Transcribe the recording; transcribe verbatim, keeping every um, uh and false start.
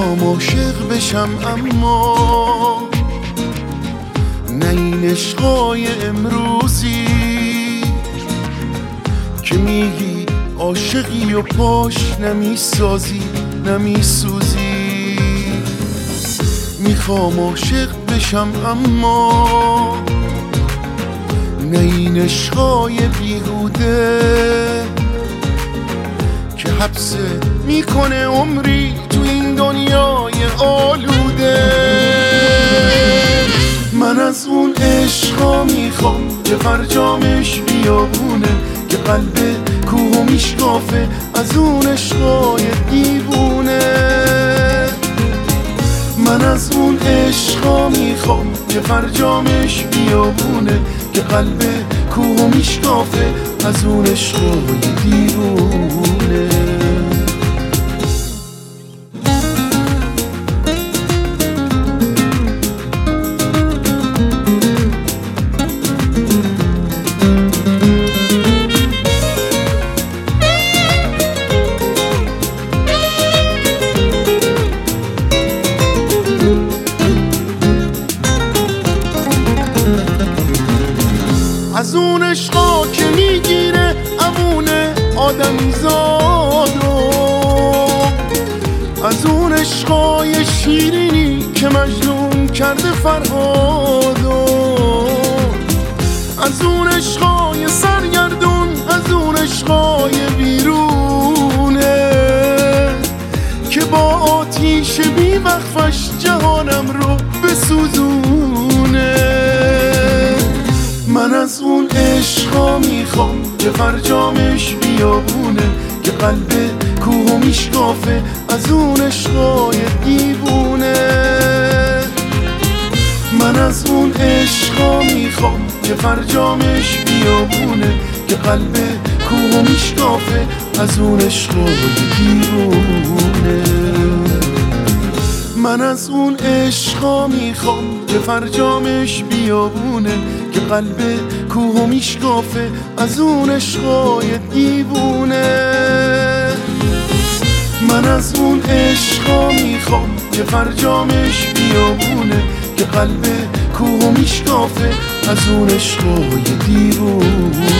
میخوام عاشق بشم اما نه این عشقای امروزی که میگی عاشقی و پاش نمیسازی نمیسوزی. میخوام عاشق بشم اما نه این عشقای بیهوده که حبس میکنه عمری تو این دنیای آلوده. من از اون عشقا میخوام که فرجامش بیابونه، که قلب کوه میشکافه از اون عشقای دیوونه. من از اون عشقا میخوام که فرجامش بیابونه، که قلب کوه میشکافه از اون عشقای دیوونه. از اون عشقا که میگیره امون آدمی زادو، از اون عشقای شیرینی که مجنون کرده فرهادو، از اون عشقای سرگردون، از اون عشقای بیرونه که با آتیش بی وقفش جهانم رو بسوزونه. من از اون عشقا میخوام که فرجامش بیابونه، که قلب کوه میشکافه از اون عشقای دیوونه. من از اون عشقا میخوام که فرجامش بیابونه، که قلب کوه میشکافه از اون عشقای دیوونه. من از اون عشقا میخوام که فرجامش بیابونه، که قلب کوه میشکافه از اون عشقای دیوونه. من از اون عشقا میخوام که فرجامش بیابونه، که قلب کوه میشکافه از اون عشقای دیوونه.